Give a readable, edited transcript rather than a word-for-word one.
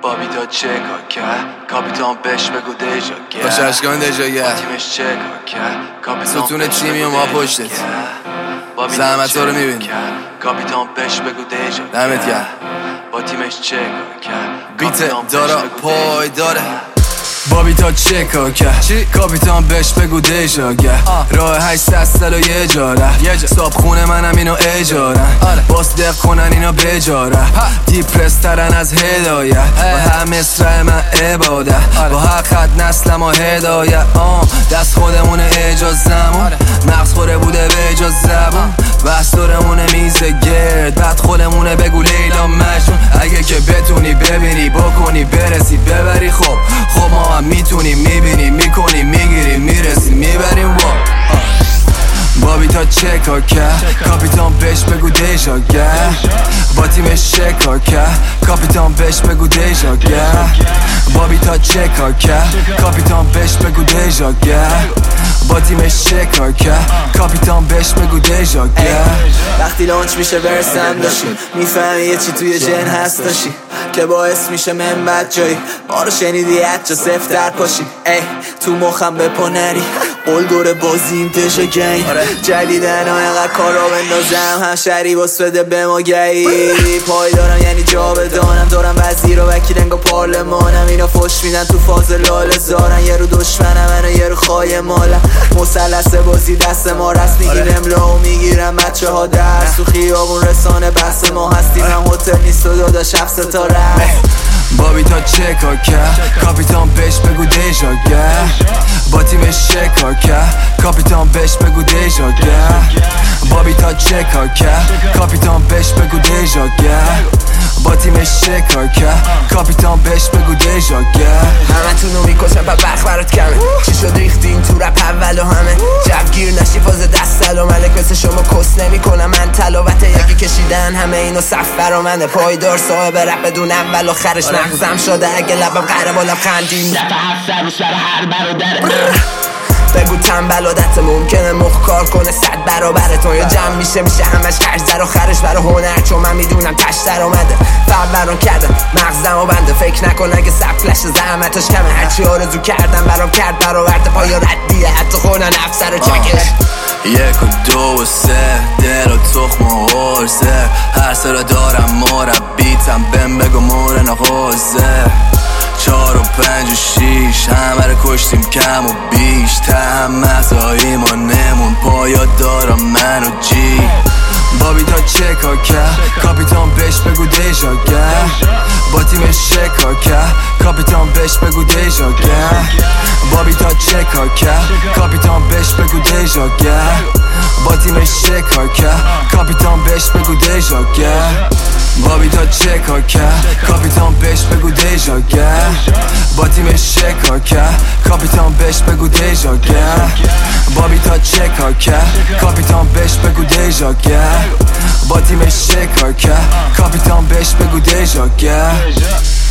بابی تا چه کار کرد کاپیتان بهش بگو دیجا کرد باشه اشکان دیجا کرد تیمش چه کار کرد کاپیتان ستون تیمی و ما پشتت زحمت ها رو میبینی کاپیتان بهش بگو دیجا دمت گرم با تیمش چه کار کرد بیت دارا پای داره بابی تا چه کار کرد کاپیتان بهش بگو دیجا کرد راه 800 سال و یه جاره صاحب خونه منم اینو اجارن باس دق کنن اینو بجاره دیپرس ترن از هدایت با هم مصرع من عبادت با هر خط نسلم و هدایت دست خودمونه اجازمون مغز خوره بوده به اجاز زبون بحث دارمونه میزه گرد بعد خودمونه بگو لیلا مجنون اگه که بتونی ببینی بکنی برسی ببری خب ما هم میتونیم میبینیم میکنیم میگیریم میرسیم میبریم بابی تا چه کار کرد کاپیتان بهش بگو دیجا کرد با تیمش چه کار کرد کاپیتان بهش بگو دیجا کرد بابی تا چه کار کرد کاپیتان بهش بگو دیجا کرد با تیمش چه کار کرد کاپیتان بهش بگو دیجا کرد وقتی لانچ میشه برسم داشی میفهمی یه چی توی جن هست داشی که باعث میشه من بد جایی ما رو شنیدی حتی صفر در پاشی ای تو مخم بپا نری قول دور بازیم پشه گنگ جدیدن ها اینقدر کار را بندازم هم شری باس بده به ما گی پای دارم یعنی جا بدانم دارم وزیر و وکیل انگا پارلمانم اینا فش میدن تو فاز لال زارن یه رو دشمنم منو یه رو خواهی مالم مثلث بازی دست ما رست میگیم املا و میگیرم بچه ها درس تو خیابون رسانه بحث ما هستیم هم هتل نیست و دادا شب ستاره بابی تا چه کار کرد کاپیتان بهش بگو دیجا کرد با تیمش چه کار کرد کاپیتان بهش بگو دیجا کرد بابی تا چه کار کرد کاپیتان بهش بگو دیجا کرد با تیمش چه کار کرد کاپیتان بهش بگو دیجا کرد همتونو میکشم پا بخ برات کمه چی شد ریختین تو رپ اول و همه جوگیر نشی فاز دست سلام ملک مثل شما کس نمی کنم من تلاوت یکی کشیدن همه اینو صف برا منه پایدار صاحب رپ بدون اول و خرش مغزم شده اگه لبم قره بالم خندیم دفعه 7 سر و سر هر برادره بگو تنبل عادت ممکنه مخ کار کنه 100 برابر تو یا جمع میشه همش خرج در و خرش برای هنر چون من میدونم تش در اومده فروران کردم مغزم و بنده فکر نکن اگه سفلش زحمتش کمه هرچی آرزو کردم برام کرد برآورده پایا ردیه حتی خونن افسر و چکش 1 و 2 و 3 دل و تخم و حرزه هر سر دارم مربیتم بهم بگو مورن و حوزه 4 و 5 و 6 همه رو کشتیم کم و بیش هم مغزایی ما نمون پایا دارم من و جی بابی تا چه کار کرد کاپیتان بهش بگو دیجا کرد با تیمش چه کار کرد کاپیتان بهش بگو دیجا کرد بابی تا چه کار کرد کاپیتان بهش بگو دیجا کرد با تیمش چه کار کرد کاپیتان بهش بگو دیجا کرد بابی تا چه کار کرد کاپیتان بهش بگو دیجا کرد با تیمش چه کار کرد کاپیتان بهش بگو دیجا کرد بابی تا چه کار کرد کاپیتان بهش بگو دیجا کرد با تیمش چه کار کرد کاپیتان بهش بگو دیجا کرد